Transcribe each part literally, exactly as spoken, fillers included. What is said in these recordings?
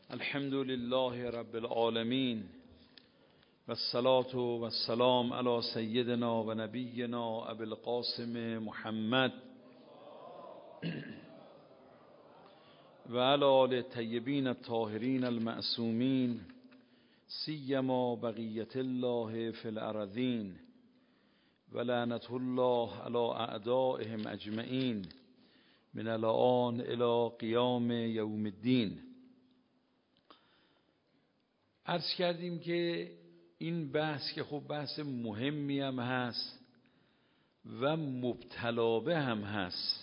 الحمد لله رب العالمین و الصلاة و السلام علی سیدنا و نبینا ابی القاسم محمد و علی آل الطیبین الطاهرین المعصومین سیما بقیة الله فی الارضین و لعنة الله علی اعدائهم اجمعین من الآن الی قیام یوم الدین. عرض کردیم که این بحث که خب بحث مهمی هم هست و مبتلا به هم هست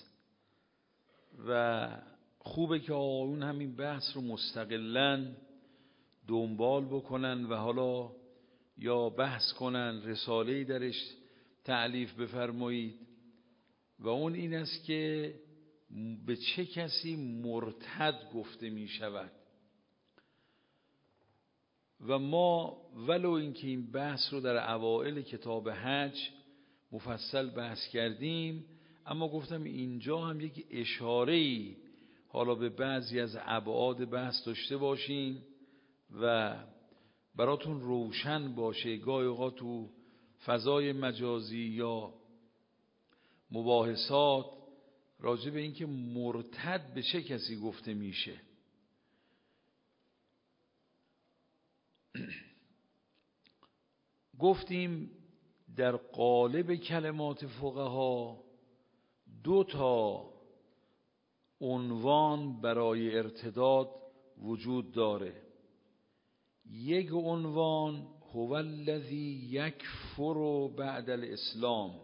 و خوبه که آقایون هم این بحث رو مستقلاً دنبال بکنن و حالا یا بحث کنن، رساله‌ای درش تألیف بفرمایید و اون این است که به چه کسی مرتد گفته می شود. و ما ولو اینکه این بحث رو در اوائل کتاب حج مفصل بحث کردیم، اما گفتم اینجا هم یک اشاره‌ای حالا به بعضی از ابعاد بحث داشته باشیم و براتون روشن باشه. گاهی اوقات تو فضای مجازی یا مباحثات راجع به اینکه مرتد به چه کسی گفته میشه. گفتیم در قالب کلمات فقها دو تا عنوان برای ارتداد وجود داره. یک عنوان هو الذی یکفر بعد الاسلام،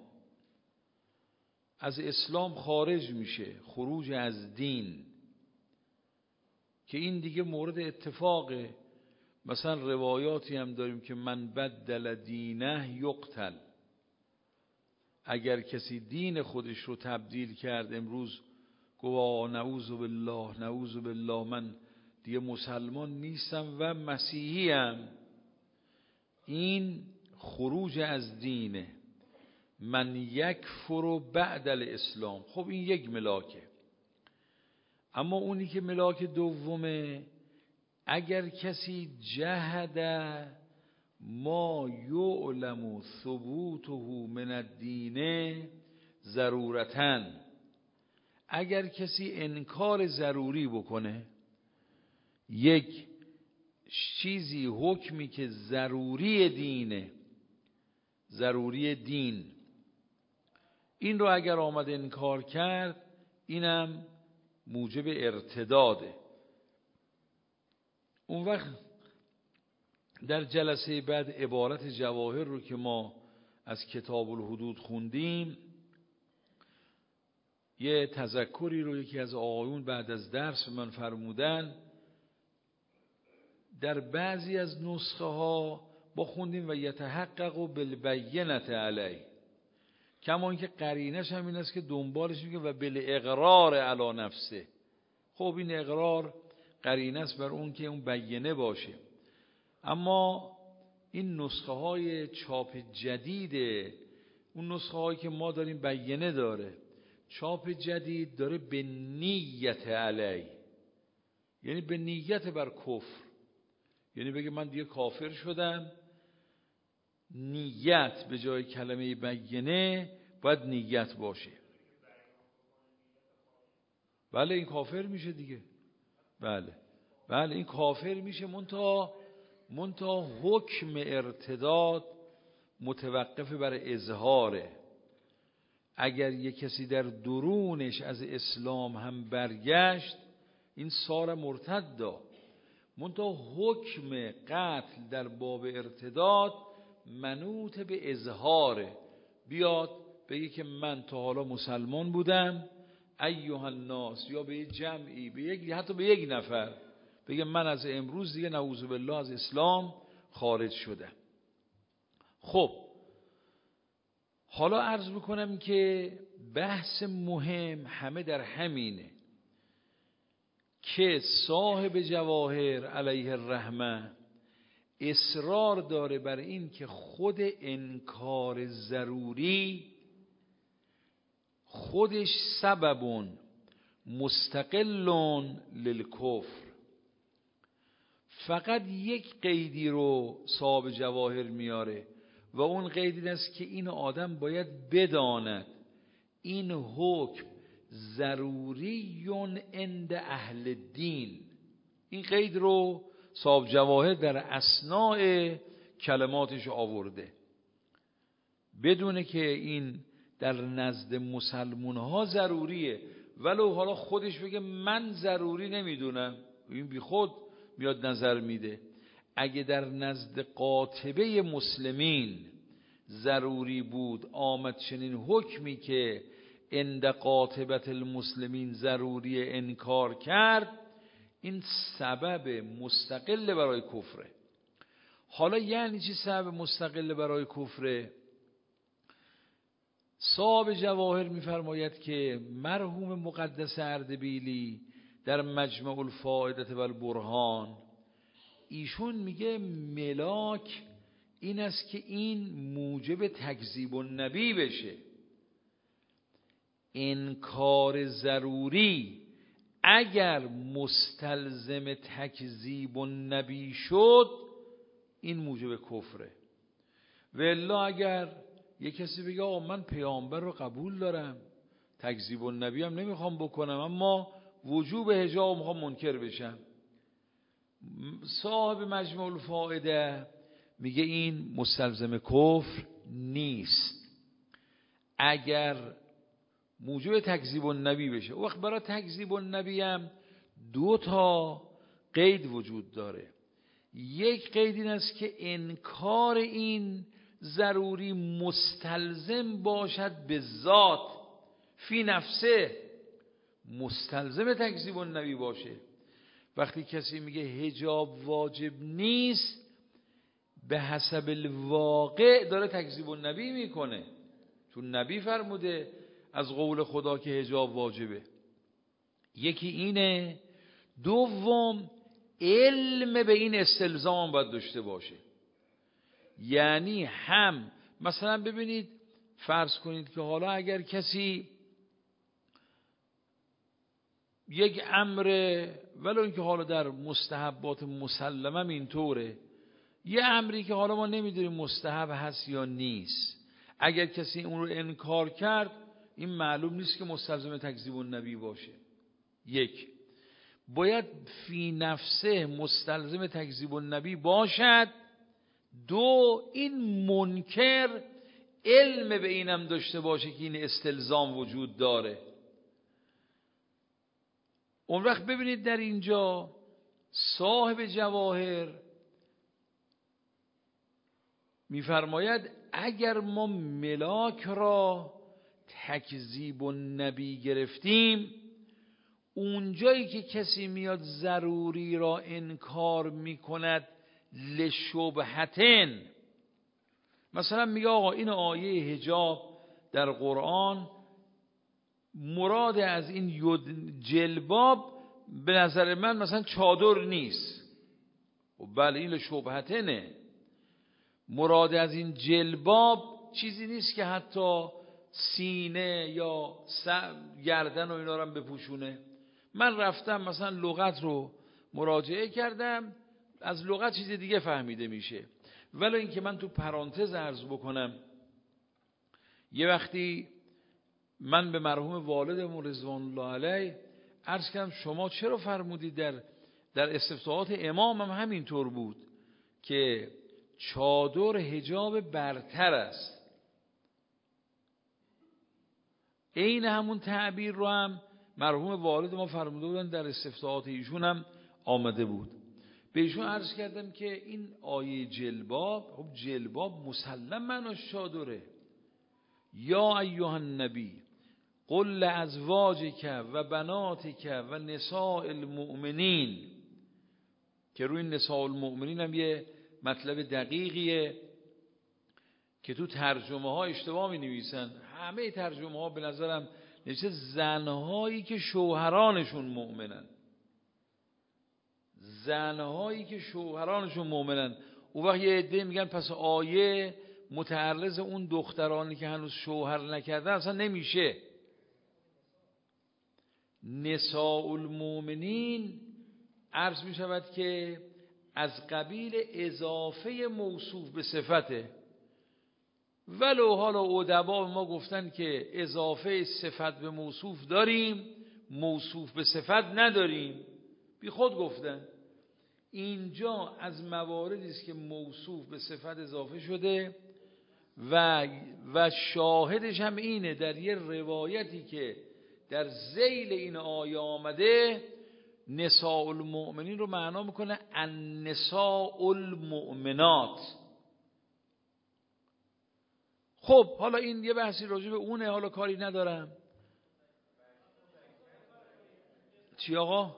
از اسلام خارج میشه، خروج از دین، که این دیگه مورد اتفاقه. مثلا روایاتی هم داریم که من بدل دینه یقتل، اگر کسی دین خودش رو تبدیل کرد، امروز گواه نعوذ بالله نعوذ بالله من دیگه مسلمان نیستم و مسیحی ام، این خروج از دینه. من یکفر بعد الاسلام، خب این یک ملاکه. اما اونی که ملاک دومه، اگر کسی جهد ما یعلم ثبوته من الدین ضرورتاً، اگر کسی انکار ضروری بکنه، یک چیزی حکمی که ضروری دینه، ضروری دین، این رو اگر آمد انکار کرد، اینم موجب ارتداده. اون وقت در جلسه بعد عبارت جواهر رو که ما از کتاب الحدود خوندیم، یه تذکری رو یکی از آقایون بعد از درس من فرمودن، در بعضی از نسخه ها با خوندیم و یتحقق بالبینة علی، کما اینکه قرینش هم این است که دنبالش میگه و بالاقرار علی نفسه. خب این اقرار قرینه است بر اون که اون بینه باشه. اما این نسخه های چاپ جدیده، اون نسخه هایی که ما داریم بینه داره، چاپ جدید داره به نیت علی، یعنی به نیت بر کفر، یعنی بگه من دیگه کافر شدم، نیت به جای کلمه بینه باید نیت باشه. بله این کافر میشه دیگه، بله بله این کافر میشه. منتها منتها حکم ارتداد متوقف بر اظهاره. اگر یک کسی در درونش از اسلام هم برگشت، این سار مرتد. منتها حکم قتل در باب ارتداد منوط به اظهاره. بیاد بگه که من تا حالا مسلمان بودم، ایها الناس، یا به یک جمعی، به یک، حتی به یک نفر بگه من از امروز دیگه نعوذ بالله از اسلام خارج شدم. خب حالا عرض میکنم که بحث مهم همه در همینه که صاحب جواهر علیه الرحمه اصرار داره بر این که خود انکار ضروری خودش سبب مستقل للکفر، فقط یک قیدی رو صاحب جواهر میاره و اون قید این است که این آدم باید بداند این حکم ضروریون عند اهل دین. این قید رو صاحب جواهر در اثناء کلماتش آورده، بدونه که این در نزد مسلمون ها ضروریه، ولو حالا خودش بگه من ضروری نمیدونم، این بی خود میاد نظر میده. اگه در نزد قاطبه مسلمین ضروری بود، آمد چنین حکمی که عند قاطبه المسلمین ضروری انکار کرد، این سبب مستقل برای کفره. حالا یعنی چی سبب مستقل برای کفره؟ صاحب جواهر میفرماید که مرحوم مقدس اردبیلی در مجمع الفائده و البرهان ایشون میگه ملاک این است که این موجب تکذیب النبی بشه. انکار ضروری اگر مستلزم تکذیب النبی شد این موجب کفره. و الا اگر یک کسی بگه آقا من پیامبر رو قبول دارم، تکذیب النبی هم نمیخوام بکنم، اما وجوب حجاب میخوام منکر بشم، صاحب مجموع الفائده میگه این مستلزم کفر نیست اگر موجب تکذیب النبی بشه. وقت برای تکذیب النبی هم دو تا قید وجود داره. یک قید این است که انکار این ضروری مستلزم باشد به ذات فی نفسه، مستلزم تکذیب النبی باشه. وقتی کسی میگه حجاب واجب نیست، به حسب الواقع داره تکذیب النبی میکنه، چون نبی فرموده از قول خدا که حجاب واجبه. یکی اینه. دوم علم به این استلزام باید داشته باشه. یعنی هم مثلا ببینید فرض کنید که حالا اگر کسی یک امر، ولو اینکه حالا در مستحبات مسلمم اینطوره، یه امری که حالا ما نمیدونیم مستحب هست یا نیست، اگر کسی اون رو انکار کرد این معلوم نیست که مستلزم تکذیب النبی باشه. یک، باید فی نفسه مستلزم تکذیب النبی باشد. دو، این منکر علم به اینم داشته باشه که این استلزام وجود داره. اون وقت ببینید در اینجا صاحب جواهر میفرماید اگر ما ملاک را تکذیب النبی گرفتیم، اونجایی که کسی میاد ضروری را انکار میکند لشبهتن، مثلا میگه آقا این آیه حجاب در قرآن مراد از این جلباب به نظر من مثلا چادر نیست. و بله این لشبهتنه، مراد از این جلباب چیزی نیست که حتی سینه یا گردن و اینا رو هم بپوشونه. من رفتم مثلا لغت رو مراجعه کردم، از لغت چیز دیگه فهمیده میشه. ولی اینکه من تو پرانتز عرض بکنم، یه وقتی من به مرحوم والدمون رضوان الله علیه عرض کردم شما چرا فرمودید در در استفتاحات امام هم همینطور بود که چادر حجاب برتر است. این همون تعبیر رو هم مرحوم والد ما فرموده بودن، در استفتاحات ایشون هم آمده بود. به ایشون عرض کردم که این آیه جلباب، خب جلباب مسلم معناش چادره. یا ایها النبی قل لازواجک و بناتک و نساء المؤمنین، که روی نساء المؤمنین هم یه مطلب دقیقیه که تو ترجمه ها اشتباه می نویسن. همه ترجمه ها به نظرم نوشته زنهایی که شوهرانشون مؤمنن، زنهایی که شوهرانشون مؤمنن. اون وقت یه عده میگن پس آیه متعرض اون دخترانی که هنوز شوهر نکردن اصلا نمیشه. نساء المؤمنین عرض می شود که از قبیل اضافه موصوف به صفته. ولو حالا ادبا ما گفتن که اضافه صفت به موصوف داریم، موصوف به صفت نداریم، بی خود گفتن. اینجا از مواردی است که موصوف به صفت اضافه شده و و شاهدش هم اینه، در یه روایتی که در ذیل این آیه آمده نساء المؤمنین رو معنا میکنه النساء المؤمنات. خب حالا این یه بحثی راجع به اونه، حالا کاری ندارم. چی آقا؟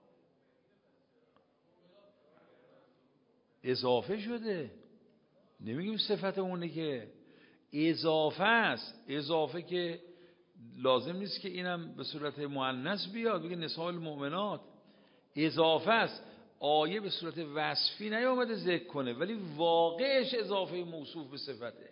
اضافه شده، نمیگیم صفت اونه، که اضافه است. اضافه که لازم نیست که اینم به صورت مؤنث بیاد بگه نساء المؤمنات، اضافه است. آیه به صورت وصفی نیامده ذکر کنه، ولی واقعش اضافه موصوف به صفته.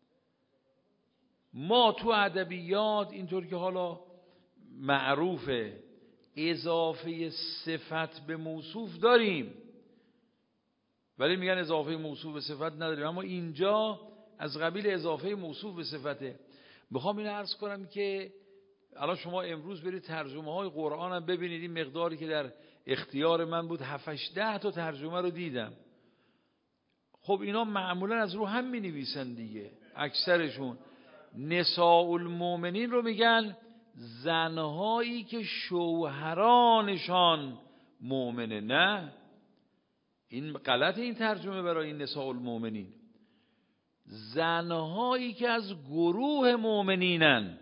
ما تو ادبیات اینطور که حالا معروفه اضافه صفت به موصوف داریم، ولی میگن اضافه موصوف به صفت نداریم. اما اینجا از قبیل اضافه موصوف به صفته. میخوام اینو عرض کنم که الان شما امروز برید ترجمه های قرآن هم ببینید، این مقداری که در اختیار من بود هفت ده تا ترجمه رو دیدم. خب اینا معمولا از رو هم می نویسن دیگه، اکثرشون. نساء المؤمنین رو میگن زنهایی که شوهرانشان مؤمنه. نه، این غلط این ترجمه برای این نساء المؤمنین. زنهایی که از گروه مؤمنینن.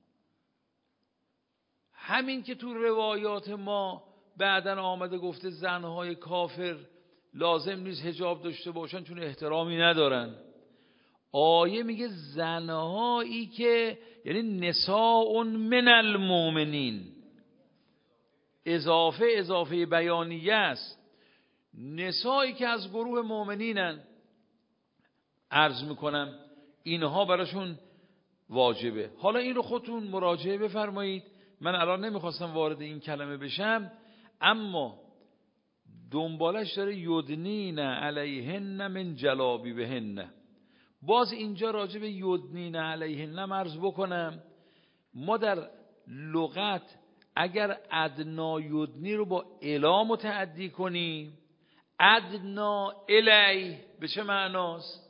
همین که تو روایات ما بعدن آمده گفته زنهای کافر لازم نیست حجاب داشته باشن چون احترامی ندارن. آیه میگه زنهایی که، یعنی نساء من المؤمنین. اضافه اضافه بیانیه است. نسایی که از گروه مؤمنینن، عرض میکنم اینها براشون واجبه. حالا این رو خودتون مراجعه بفرمایید، من الان نمیخواستم وارد این کلمه بشم، اما دنبالش داره یدنین علیهن من جلابیبهن. باز اینجا راجع به یدنین علیهن عرض بکنم، ما در لغت اگر ادنا یدنی رو با الا متعدی کنیم، ادنا الی به چه معناست؟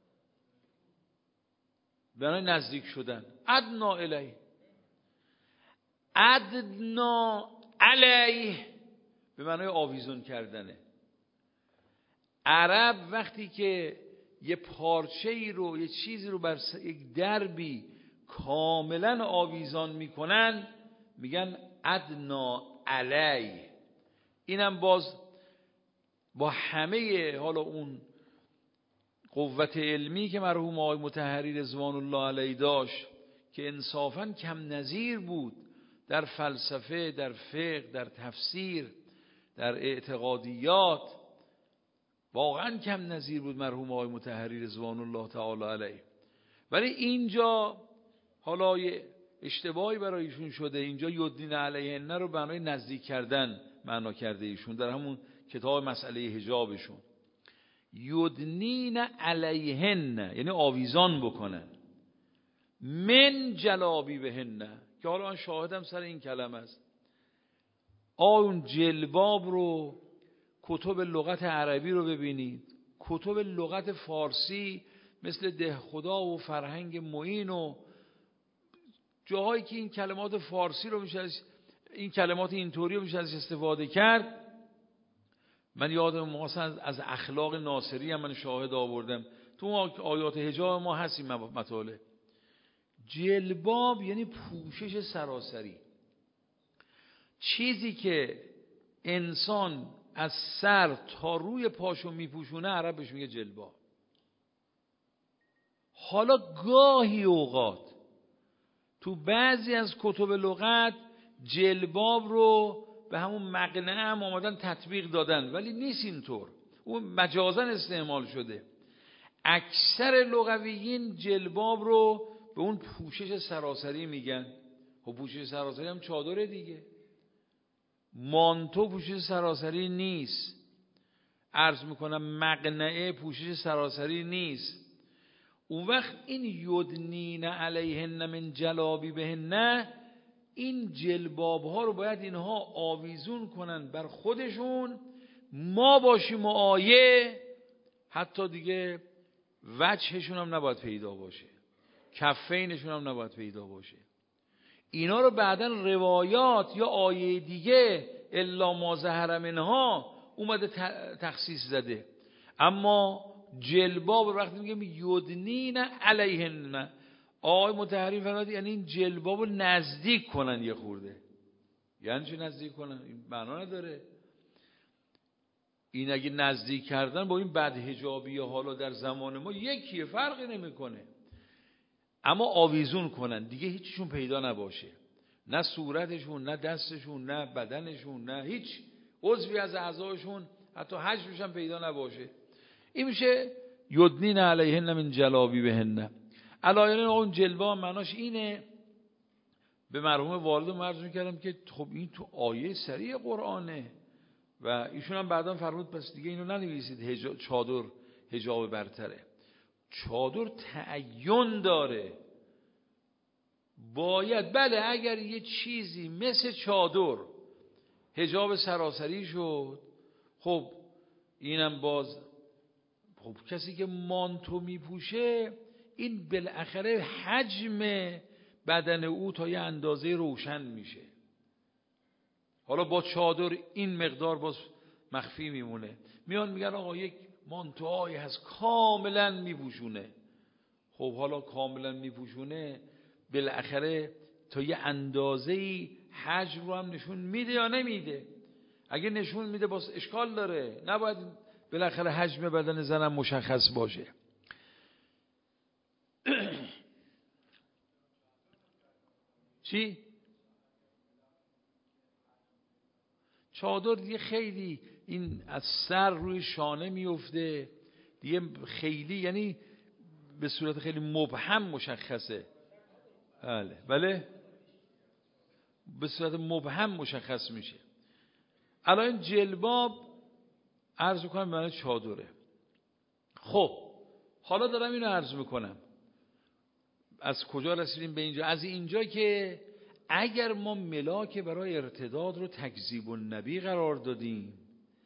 به معنای نزدیک شدن. ادنا الی، ادنا علی به معنای آویزون کردنه. عرب وقتی که یه پارچه‌ای رو، یه چیزی رو بر یک دربی کاملا آویزان میکنن میگن ادنا علی. اینم باز با همه حالا اون قوت علمی که مرحوم آقای مطهری رضوان الله علیه داشت که انصافاً کم نظیر بود در فلسفه، در فقه، در تفسیر، در اعتقادیات، واقعاً کم نظیر بود مرحوم آقای مطهری رضوان الله تعالی علیه. ولی اینجا حالا یه اشتباهی برای ایشون شده، اینجا یدنین علیهن رو به معنای نزدیک کردن معنا کرده ایشون در همون کتاب مسئله حجابشون. یدنین علیهن یعنی آویزان بکنن، من جلابیبهن، که حالا من شاهدم سر این کلمه است. آن جلباب رو کتب لغت عربی رو ببینید، کتب لغت فارسی مثل دهخدا و فرهنگ معین و جاهایی که این کلمات فارسی رو میشه از این کلمات اینطوری رو میشه از استفاده کرد. من یادم مثلا از اخلاق ناصری هم من شاهد آوردم، تو آیات حجاب ما هست این مطالب. جلباب یعنی پوشش سراسری، چیزی که انسان از سر تا روی پاشو میپوشونه عرب بهش میگه جلباب. حالا گاهی اوقات تو بعضی از کتب لغت جلباب رو به همون مقنعه هم آمدن تطبیق دادن، ولی نیست اینطور، اون مجازاً استعمال شده. اکثر لغویین جلباب رو به اون پوشش سراسری میگن. خب پوشش سراسری هم چادره دیگه، مانتو پوشش سراسری نیست. عرض میکنم مقنعه پوشش سراسری نیست. اون وقت این یدنین علیهن من جلابیبهن، این جلباب ها رو باید اینها آویزون کنن بر خودشون، ما باشیم و آیه، حتی دیگه وجهشون هم نباید پیدا باشه، کفینشون هم نباید پیدا باشه. اینا رو بعدن روایات یا آیه دیگه الا ما ظهر منها اومده تخصیص زده. اما جلباب وقتی میگم یدنین علیهن، آقای مطهری فرمود یعنی این جلباب رو نزدیک کنن یه خورده. یعنی چی نزدیک کنن؟ این معنا نداره. این اگه نزدیک کردن با این بدحجابی حالا در زمان ما یکیه، فرقی نمیکنه. اما آویزون کنن دیگه، هیچشون پیدا نباشه، نه صورتشون، نه دستشون، نه بدنشون، نه هیچ عضوی از اعضایشون، حتی حجمش هم پیدا نباشه. این میشه یدنین علیهن من جلابیبهن. علایهن اون جلباب معناش اینه. به مرحوم والدم عرض میکردم که خب این تو آیه صریح قرآنه و ایشون هم بعدا فرمود پس دیگه اینو ننویسید هجا... چادر حجاب برتره. چادر تعین داره، باید بله اگر یه چیزی مثل چادر حجاب سراسری شد، خب اینم باز خب کسی که مانتو میپوشه این بالاخره حجم بدن او تا یه اندازه روشن میشه. حالا با چادر این مقدار باز مخفی میمونه. میان میگن آقا یک مانتوهایی هست کاملا میپوشونه. خب حالا کاملا میپوشونه بالاخره تا یه اندازه‌ای حجم رو هم نشون میده یا نمیده؟ اگه نشون میده باز اشکال داره، نباید بالاخره حجم بدن زنم مشخص باشه. چی؟ چادر دیگه خیلی این از سر روی شانه میفته دیگه، خیلی یعنی به صورت خیلی مبهم مشخصه. بله بله به صورت مبهم مشخص میشه. الان جلباب عرض کنم به معنی چادره. خب حالا دارم اینو عرض میکنم از کجا رسیدیم به اینجا؟ از اینجا که اگر ما ملاک برای ارتداد رو تکذیب النبی قرار دادیم،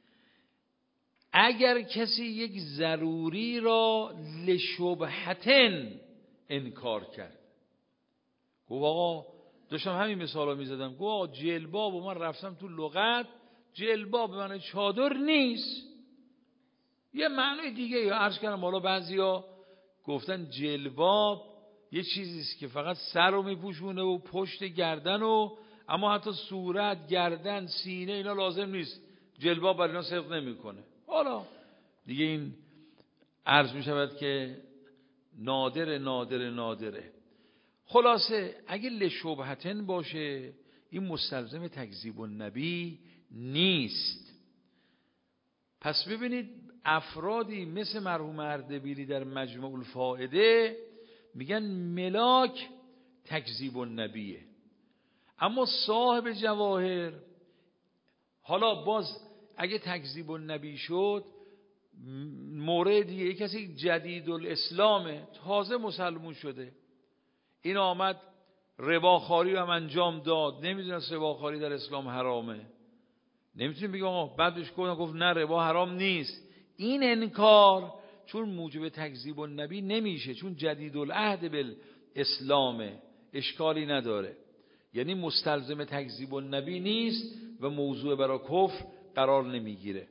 اگر کسی یک ضروری را لشبهتن انکار کرد، گفت آقا داشتم همین مثالا میزدم، گفت آقا جلباب و من رفتم تو لغت، جلباب به معنی چادر نیست، یه معنی دیگه یا عرض کردم. حالا بعضیا گفتن جلباب یه چیزیست که فقط سر رو میپوشونه و پشت گردن و اما حتی صورت، گردن، سینه اینا لازم نیست، جلباب برای اینا صدق نمیکنه. حالا دیگه این عرض میشود که نادر نادر نادره. خلاصه اگه لشبهتن باشه این مستلزم تکذیب النبی نیست. پس ببینید افرادی مثل مرحوم اردبیلی در مجموع الفائده میگن ملاک تکذیب النبیه، اما صاحب جواهر حالا باز اگه تکذیب النبی شد موردیه، یک کسی جدید الاسلامه، تازه مسلمون شده، این آمد رباخواری رو هم انجام داد، نمیدونست رباخواری در اسلام حرامه، نمیتونیم بگیم آقا بعدش گفت نه ربا حرام نیست. این انکار چون موجب تکذیب النبی نمیشه، چون جدید العهد بالاسلامه، اشکالی نداره، یعنی مستلزم تکذیب النبی نیست و موضوع برای کفر قرار نمیگیره.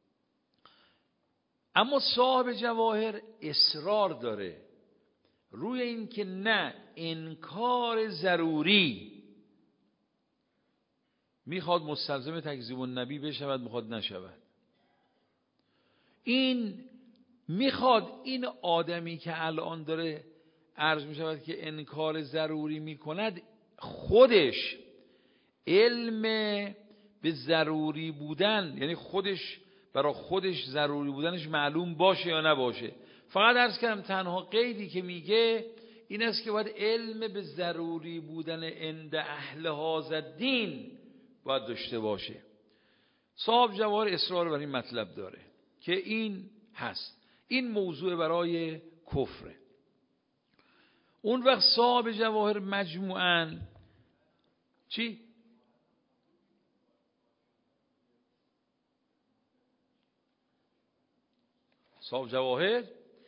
اما صاحب جواهر اصرار داره روی این که نه انکار ضروری میخواد مستلزم تکذیب النبی بشود، میخواد نشود. این میخواد این آدمی که الان داره عرض میشود که انکار ضروری میکند خودش علم به ضروری بودن، یعنی خودش برای خودش ضروری بودنش معلوم باشه یا نباشه. فقط عرض کردم تنها قیدی که میگه این است که باید علم به ضروری بودن عند اهل هذا الدین باید داشته باشه. صاحب جواهر اصرار بر این مطلب داره که این هست. این موضوع برای کفره. اون وقت صاحب جواهر مجموعاً چی؟ صاحب جواهر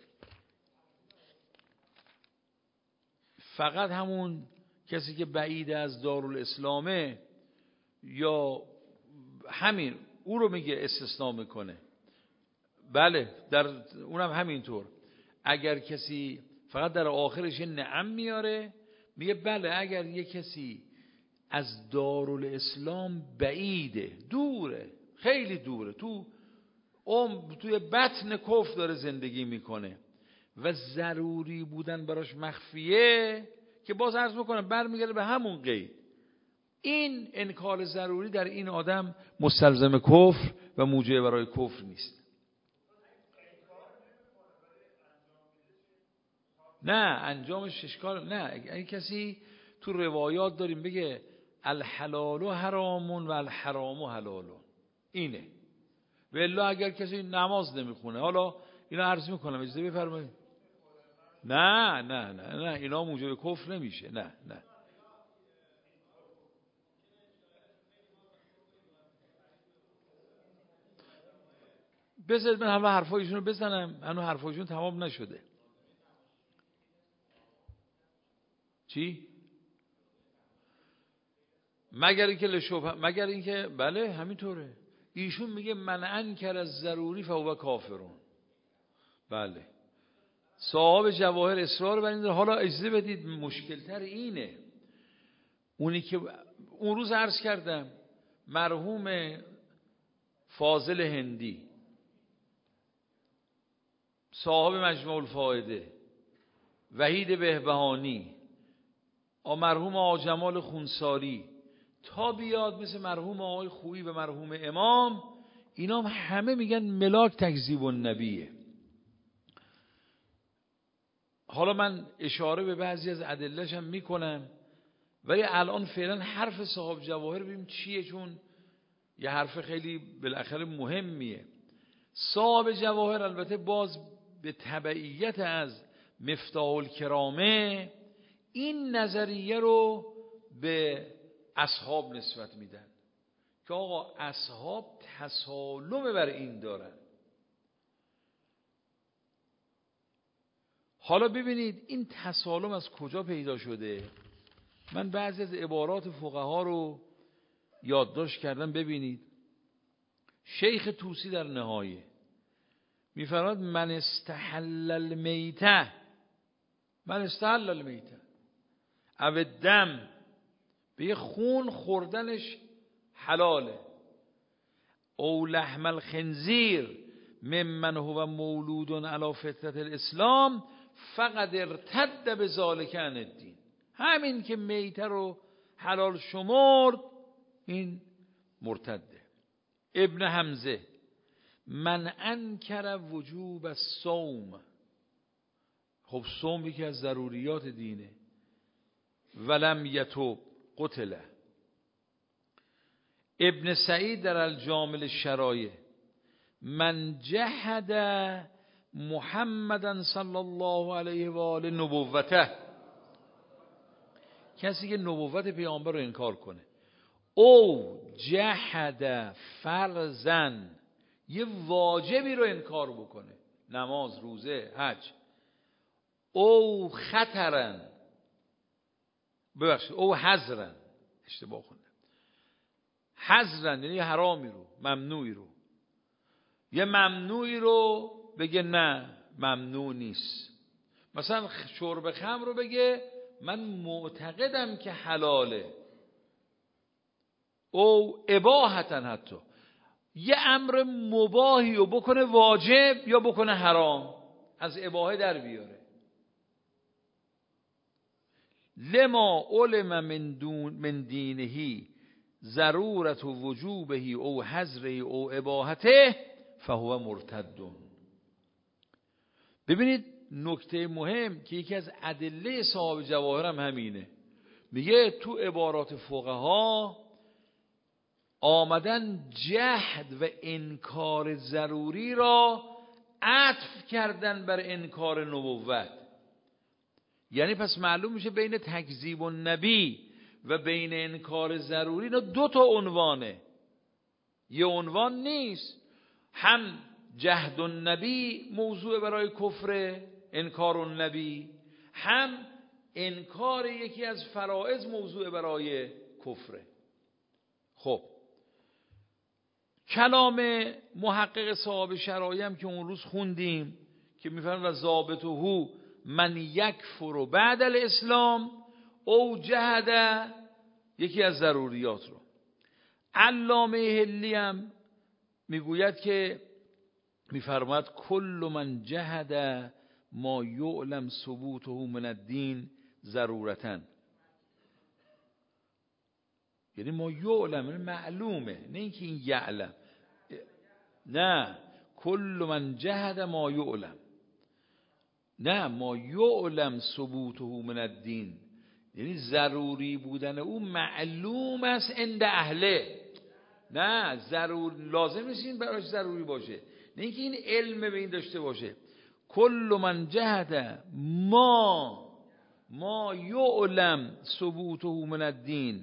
فقط همون کسی که بعید از دارالاسلامه یا همین او رو میگه استثناء میکنه. بله در اونم همینطور. اگر کسی فقط در آخرش نعم میاره، میگه بله اگر یه کسی از دارالاسلام بعیده، دوره، خیلی دوره، تو ام توی بطن کفر داره زندگی میکنه و ضروری بودن براش مخفیه، که باز عرض میکنم برمیگرده به همون قید. این انکار ضروری در این آدم مستلزم کفر و موجب برای کفر نیست. نه انجامش اشکال نه. اگه کسی تو روایات داریم بگه الحلال حرامون و الحرام حلالون، اینه. و الا اگر کسی نماز نمیخونه، حالا اینا عرض میکنم اجازه بفرمایید. نه نه نه نه اینا موجب کفر نمیشه. نه نه بذارید من همه حرفایشون رو بزنم، هنوز حرفایشون تمام نشده. چی؟ مگر اینکه لشبه، مگر اینکه بله همینطوره. ایشون میگه من انکر از ضروری فهو کافرون. بله صاحب جواهر اصرار بر این داره. حالا اجازه بدید مشکل تر اینه، اونی که اون روز عرض کردم مرحوم فاضل هندی صاحب مجموع الفائده، وحید بهبهانی، مرحوم آقا جمال خونساری، تا بیاد مثل مرحوم آقای خویی و مرحوم امام، اینا همه میگن ملاک تکذیب النبیه. حالا من اشاره به بعضی از ادله‌اش هم میکنم، ولی الان فعلا حرف صاحب جواهر ببینیم چیه، چون یه حرف خیلی بالاخره مهمیه. صاحب جواهر البته باز به تبعیت از مفتاح الکرامه این نظریه رو به اصحاب نسبت میدن که آقا اصحاب تسالم بر این دارن. حالا ببینید این تسالم از کجا پیدا شده. من بعضی از عبارات فقها رو یادداشت کردم. ببینید شیخ طوسی در نهایه میفرماد من استحل المیته، من استحل المیته او دم، به یه خون خوردنش حلاله، او لحم الخنزیر ممن هو مولود علی فطرت الاسلام فقد ارتد بذالک عن الدین. همین که میته رو حلال شمرد این مرتده. ابن حمزه من انکر وجوب الصوم، خب صوم یکی از ضروریات دینه، ولم یتوب قتله. ابن سعید در الجامع الشرایع من جحد محمدن صلی الله علیه و آله نبوته، کسی که نبوت پیامبر رو انکار کنه، او جحد فرضن، یه واجبی رو انکار بکنه، نماز، روزه، حج، او خطرن، ببخشید او حذرن، اشتباه خوندم، حذرن یعنی حرامی رو، ممنوعی رو، یه ممنوعی رو بگه نه ممنوع نیست. مثلا شرب خمر رو بگه من معتقدم که حلاله، او اباحتن، حتی یه امر مباحی رو بکنه واجب یا بکنه حرام، از اباحه در بیاره. لما علم من دون من دینهی ضرورت و وجوبهی او حظره او اباحته فهو مرتدون. ببینید نکته مهم که یکی از ادله صاحب جواهر هم همینه، میگه تو عبارات فقها آمدن جهد و انکار ضروری را عطف کردن بر انکار نبوت. یعنی پس معلوم میشه بین تکذیب النبی و بین انکار ضروری اینا دو تا عنوانه، یه عنوان نیست. هم جهد النبی موضوع برای کفر، انکار النبی، هم انکار یکی از فرائض موضوع برای کفره. خب کلام محقق صاحب شرایع هم که اون روز خوندیم که میفرماید و ضابطه من یکفر بعد الاسلام او جهد، یکی از ضروریات رو. علامه حلی هم میگوید که میفرماید کل من جهد ما یعلم ثبوته من الدین ضرورتاً، یعنی ما یعلم معلومه، نه اینکه این یعلم، نه کل من جهد ما یعلم، نه ما یعلم ثبوته من الدین، یعنی ضروری بودن او معلوم است عند اهله. نه ضرور لازم نیست این براش ضروری باشه، نه اینکه این علم به این داشته باشه. کل من جهد ما ما یعلم ثبوته من الدین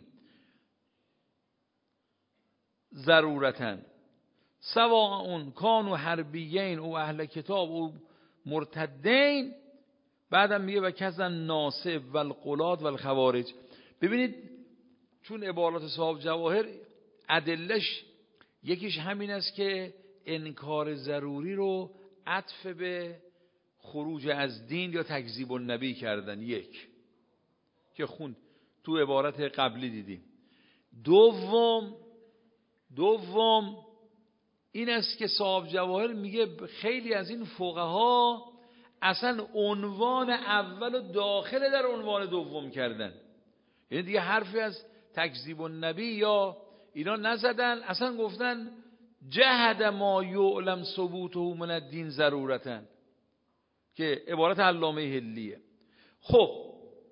ضرورتاً سواء کانوا حربیین او اهل کتاب او مرتدین. بعدم میگه و کذا ناصب و القلات و الخوارج. ببینید چون عبارات صاحب جواهر ادلش یکیش همین است که انکار ضروری رو عطف به خروج از دین یا تکذیب النبی کردن، یک که خوند تو عبارت قبلی دیدیم. دوم دوم این است که صاحب جواهر میگه خیلی از این فقها اصلا عنوان اول و داخل در عنوان دوم کردن، یعنی دیگه حرفی از تکذیب النبی یا اینا نزدن، اصلا گفتن جهد ما یعلم ثبوته من الدین ضرورتاً که عبارت علامه حلیه. خب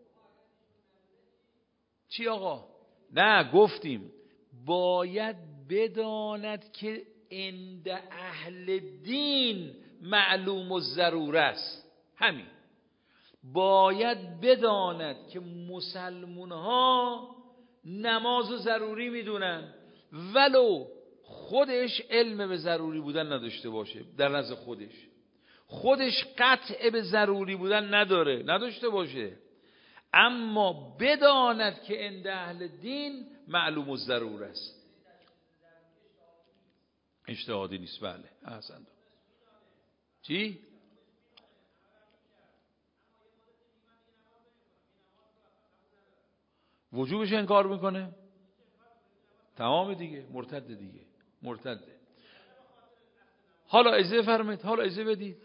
چی آقا؟ نه گفتیم باید بداند که عند اهل دین معلوم و ضرور است. همین باید بداند که مسلمون ها نماز و ضروری میدونن ولو خودش علم به ضروری بودن نداشته باشه، در نزد خودش خودش قطع به ضروری بودن نداره نداشته باشه، اما بداند که عند اهل دین معلوم و ضرور است. اجتهادی نیست. بله احسنت. چی؟ وجوبش انکار میکنه تمام دیگه، مرتد دیگه، مرتده. حالا اجازه فرمایید، حالا اجازه بدید.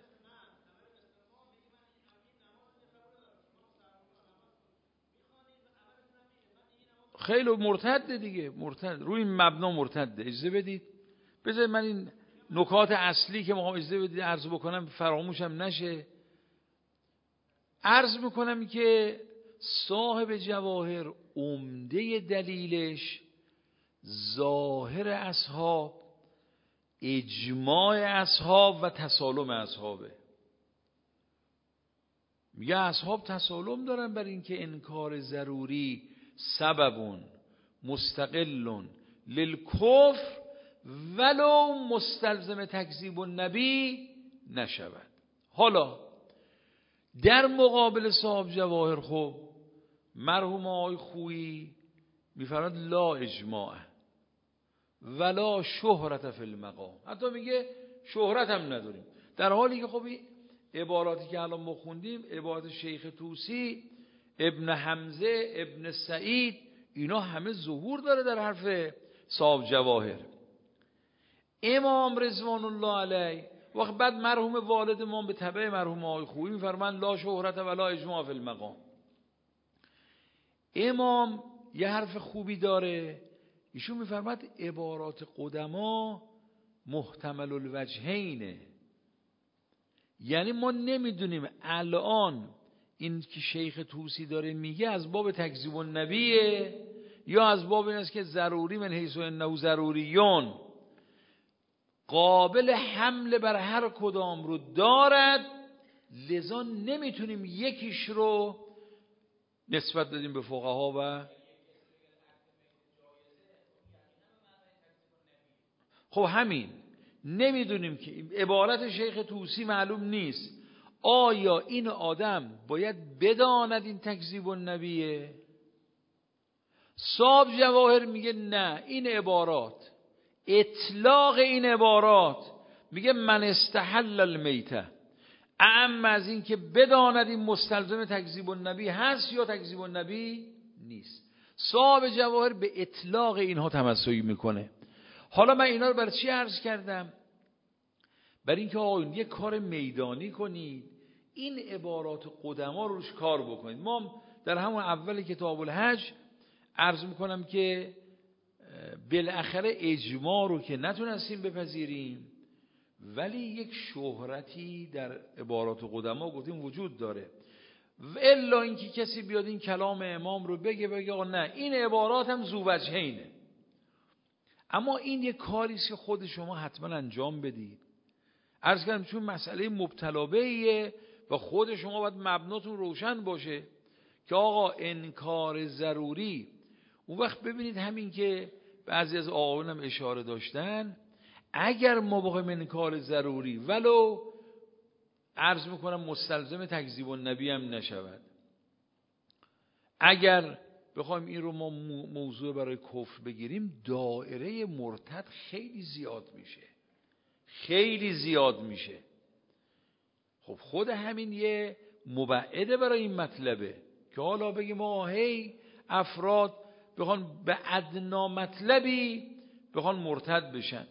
خیلی مرتد دیگه، مرتد روی این مبنا مرتده. اجازه بدید بذار من این نکات اصلی که ما اجازه بدید عرض بکنم فراموشم نشه. عرض میکنم که صاحب جواهر عمده دلیلش ظاهر اصحاب، اجماع اصحاب و تسالم اصحابه. میگه اصحاب تسالم دارن بر این که انکار ضروری سببون مستقلون للکفر ولو مستلزم تکذیب النبی نشود. حالا در مقابل صاحب جواهر خب مرحوم آقای خویی میفرماد لا اجماع ولا شهرت فی المقام، حتی میگه شهرت هم نداریم، در حالی که خب عباراتی که الان ما خوندیم عبارت شیخ طوسی، ابن حمزه، ابن سعید، اینا همه ظهور داره در حرف صاحب جواهر. امام رضوان الله علیه وقت بعد مرحوم والد ما به تبع مرحوم آقای خویی میفرمان لا شهرت ولا اجماع فی المقام. امام یه حرف خوبی داره، ایشون میفرماد عبارات قدما محتمل الوجهینه، یعنی ما نمیدونیم الان این که شیخ طوسی داره میگه از باب تکذیب النبیه یا از باب این است که ضروری من حیث انه ضروریون قابل حمل بر هر کدام رو دارد، لذا نمیتونیم یکیش رو نسبت بدیم به فقها و خب همین نمیدونیم که عبارت شیخ طوسی معلوم نیست آیا این آدم باید بداند این تکذیب النبیه؟ صاحب جواهر میگه نه، این عبارات اطلاق این عبارات میگه من استحل المیته، اعم از این که بداند این مستلزم تکذیب النبی هست یا تکذیب النبی نیست. صاحب جواهر به اطلاق اینها تمسکی میکنه. حالا من اینا رو برای چی عرض کردم؟ برای اینکه آقایون یک کار میدانی کنید، این عبارات قدما رو روش کار بکنید. ما در همون اول کتاب الحج عرض میکنم که بالاخره اجماع رو که نتونستیم بپذیریم، ولی یک شهرتی در عبارات قدما گفتیم وجود داره، و الا اینکه کسی بیاد این کلام امام رو بگه بگه آقا نه این عبارات هم ذو وجهینه. اما این یک کاری است که خود شما حتما انجام بدید. عرض کردم چون مسئله مبتلا بهیه و خود شما باید مبناتون روشن باشه که آقا انکار ضروری. اون وقت ببینید همین که بعضی از آقایون هم اشاره داشتن، اگر ما بخوایم انکار ضروری ولو عرض میکنم مستلزم تکذیب النبی هم نشود، اگر بخوایم این رو ما موضوع برای کفر بگیریم، دایره مرتد خیلی زیاد میشه، خیلی زیاد میشه. خب خود همین یه مبعده برای این مطلبه که حالا بگیم ما هی افراد بخوان به ادنا مطلبی بخوان مرتد بشن.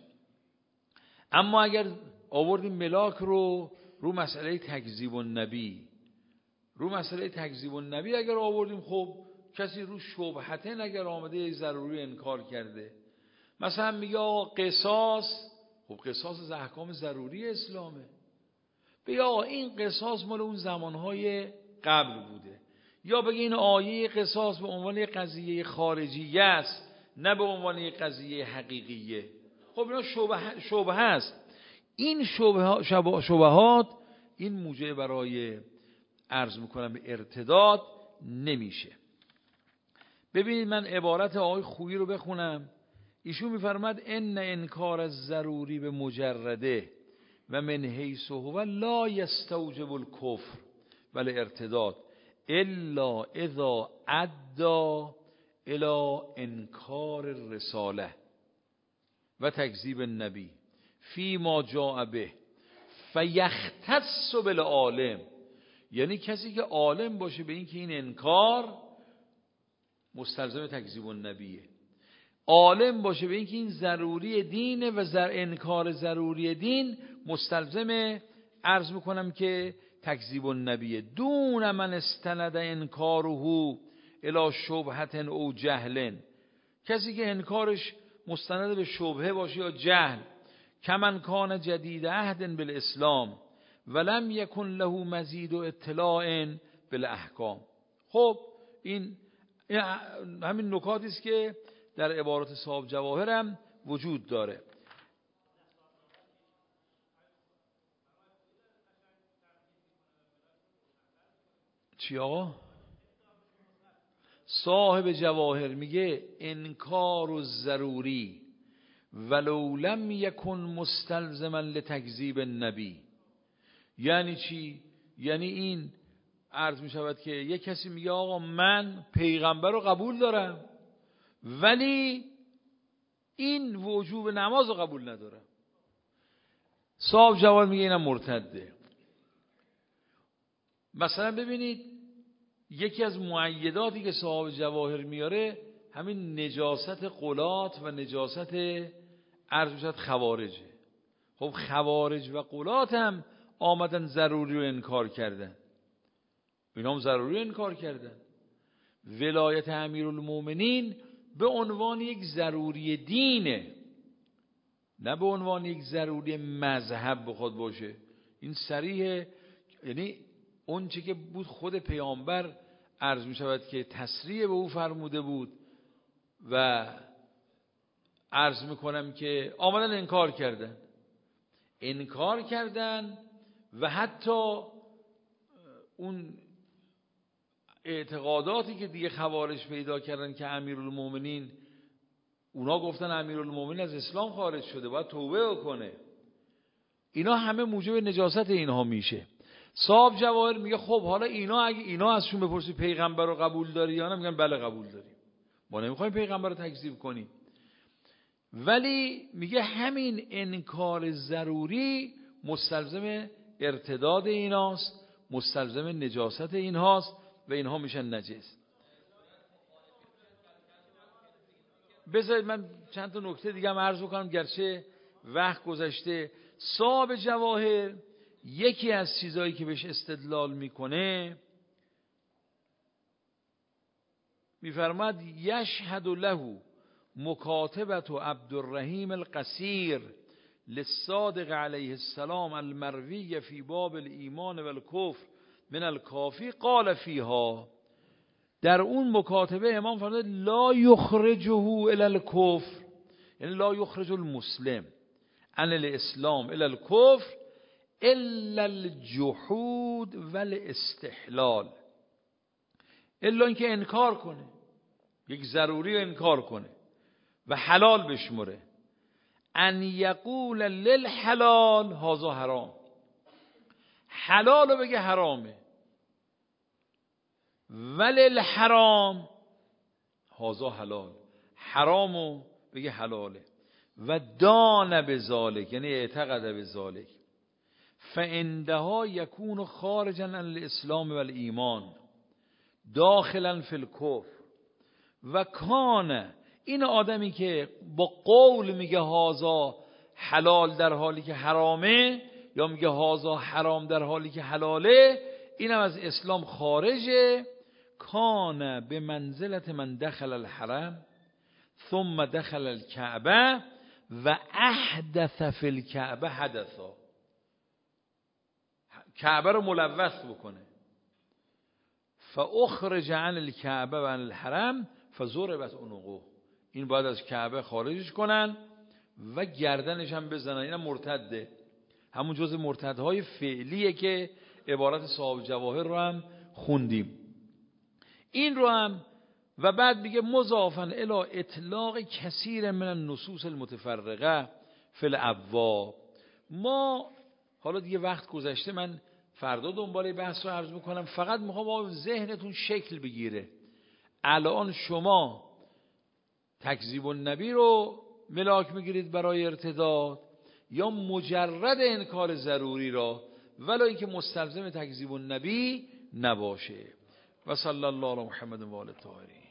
اما اگر آوردیم ملاک رو رو مسئله تکذیب النبی، رو مسئله تکذیب النبی اگر آوردیم، خب کسی رو شبهتن اگر آمده ضروری انکار کرده، مثلا میگه آقا قصاص، خب قصاص از احکام ضروری اسلامه، بگه آقا این قصاص مال اون زمانهای قبل بوده، یا بگه این آیه قصاص به عنوان قضیه خارجیه است نه به عنوان قضیه حقیقیه. خب اینا شبه شبهه است. این شبه شبهات این موجب برای عرض میکنم به ارتداد نمیشه. ببینید من عبارت آقای خویی رو بخونم. ایشون میفرماد ان انکار الضروری به مجرده و من حیث هو لا یستوجب الکفر ولی ارتداد الا اذا ادى الى انکار الرساله و تکذیب النبی فی ما جاء به فیختص بالعالم. یعنی کسی که عالم باشه به این که این انکار مستلزم تکذیب النبیه، عالم باشه به این که این ضروری دینه و زر انکار ضروری دین مستلزم عرض میکنم که تکذیب النبیه، دون من استند انکاره الی شبهت او جهل. کسی که انکارش مستند به شبهه باشه یا جهل، کمن کان جدید عهد بالاسلام ولم یکن له مزید اطلاع بالاحکام. خب این همین نکاتی است که در عبارات صاحب جواهر هم وجود داره. چی آقا؟ صاحب جواهر میگه انکار الضروری ولو لم یکن مستلزما لتکذیب النبی. یعنی چی؟ یعنی این عرض می شود که یک کسی میگه آقا من پیغمبر رو قبول دارم ولی این وجوب نماز رو قبول ندارم. صاحب جواهر میگه اینم مرتده. مثلا ببینید یکی از مؤیداتی که صاحب جواهر میاره همین نجاست قلات و نجاست عرض میشد خوارجه. خب خوارج و قلات هم آمدن ضروری رو انکار کردن، اینا هم ضروری انکار کردن. ولایت امیرالمومنین به عنوان یک ضروری دینه، نه به عنوان یک ضروری مذهب بخواد باشه. این صریحه، یعنی اون چی که بود خود پیامبر عرض می شود که تصریح به او فرموده بود و عرض میکنم که آمدن انکار کردن انکار کردن و حتی اون اعتقاداتی که دیگه خوارج پیدا کردن که امیرالمومنین، اونا گفتن امیرالمومنین از اسلام خارج شده باید توبه کنه، اینا همه موجب نجاست اینها میشه. صاحب جواهر میگه خب حالا اینا اگه اینا ازشون بپرسی پیغمبر رو قبول داری یا نه، میگن بله قبول داریم، ما نمیخوایم پیغمبر رو تکذیب کنیم. ولی میگه همین انکار ضروری مستلزم ارتداد ایناست، مستلزم نجاست اینهاست و اینها میشن نجس. بذارید من چند تا نکته دیگه هم عرض کنم گرچه وقت گذشته. صاحب جواهر یکی از چیزایی که بهش استدلال میکنه میفرماد یشهد له مکاتبت عبدالرحیم القصیر للصادق علیه السلام المروی فی باب الایمان و الکفر من الکافی قال فیها، در اون مکاتبه امام فرمود لا یخرجه الی الکفر، یعنی لا یخرج المسلم عن الاسلام الی الکفر الا الجحود والاستحلال، الا اینکه انکار کنه، یک ضروری انکار کنه و حلال بشمره. ان یقول للحلال هذا حرام، حلال رو بگه حرامه، ولی الحرام هذا حلال، حرامو بگه حلاله. و دان بذالک یعنی اعتقد بذالک، فعندها یکون خارجا عن الاسلام و الایمان داخلا فی الکفر. و کان، این آدمی که با قول میگه هازا حلال در حالی که حرامه، یا میگه هازا حرام در حالی که حلاله، اینم از اسلام خارجه. کان به منزلت من دخل الحرم ثم دخل الکعبه و احدث فی الکعبه حدثا، کعبه رو ملوث بکنه. فاخرج عن الکعبه و عن الحرم فضربت عنقه، این باید از کعبه خارجش کنن و گردنش هم بزنن، اینم مرتده، همون جز مرتدهای فعلیه که عبارت صاحب جواهر رو هم خوندیم. این رو هم و بعد میگه مضافا الی اطلاق کثیر من النصوص المتفرقه فی الابواب. ما حالا دیگه وقت گذشته، من فردا دنباله بحث رو عرض میکنم، فقط میخوام ذهنتون شکل بگیره. الان شما تکذیب النبی رو ملاک میگیرید برای ارتداد یا مجرد انکار ضروری را، ولی اینکه مستلزم تکذیب النبی نباشه. و صلی الله علی محمد و آل الطاهرین.